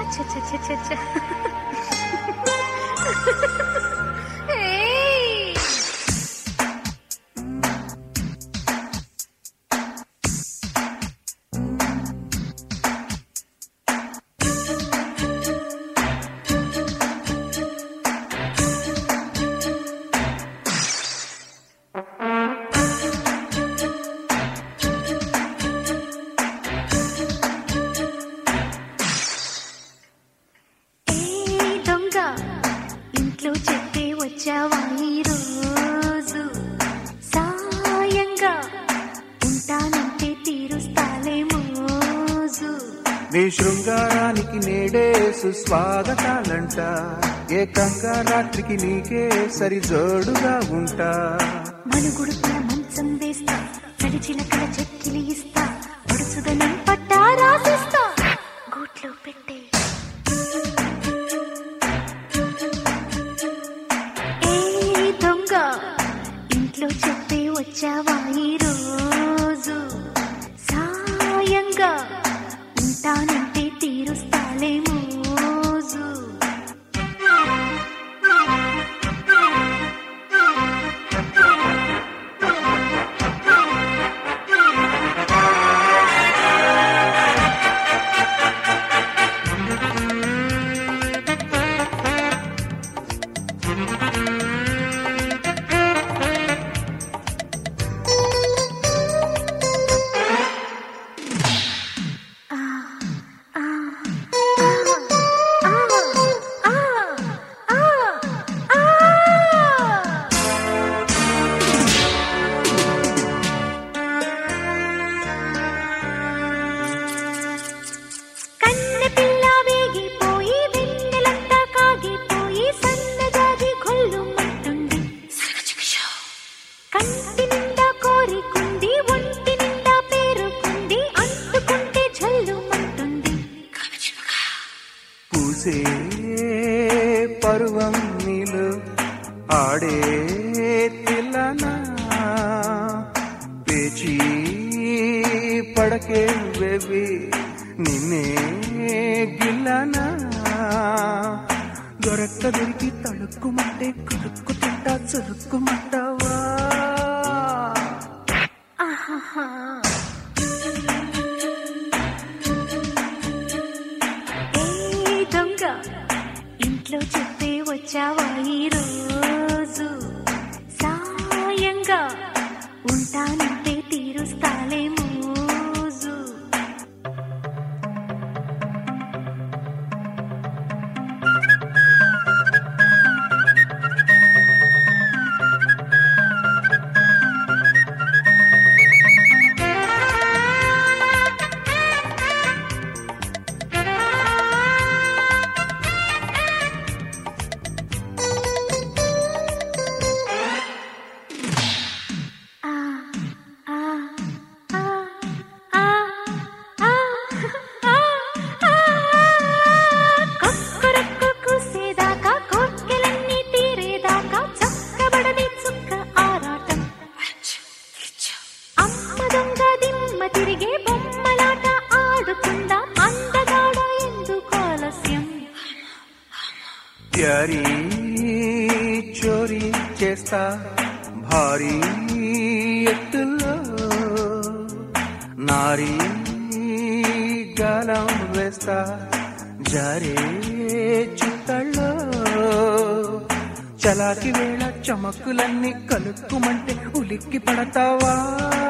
ఇంట్లో చెప్పే వచ్చావా ఈరోజు సాయంగా ఉంటానంటే తీరుస్తాలే మోజు నీ శృంగారానికి నేడే సుస్వాగతాలంట ఏకంగా రాత్రికి నీకే సరిజోడుగా ఉంటా మనుగుడుకుల మంచం వేస్తా నడిచిలకల చెక్కిలి ఇస్తా పడుసుదనం పట్టా రాసిస్తా గూట్లో పెట్టే ఇంట్లో చెప్పే వచ్చావా ఈరోజు సాయంగా ఉంటానంటే తీరుస్తాలే మోజు కంటి నిండా కోరికుంది ఒంటి నిండా పేరుకుంది అంటుకుంటే జల్లుమంటుంది పూసే పర్వం నీలు ఆడే తిల్లనా పేచి పడకే బేబీ నిన్నే గిల్లనా దొరక్క దొరికి తడుక్కుమంటే కొడుక్కుతుంటా చురుక్కుమంటావా దొంగ ఇంట్లో చెప్పే వచ్చావా ఈరోజు సాయంగా ఉంటానంటే తీరుస్తాలే మోజు తిరిగే బొమ్మలాట ఆడుకుందా అందగాడ ఎందుకు ఆలస్యం ప్యారీ చోరీ చేస్తా భారీ ఎత్తుల్లో నారీ గాలం వేస్తా జారే చుట్టల్లో చలాకి వేళ చమక్కులన్నీ కలుక్కుమంటే ఉలిక్కి పడతావా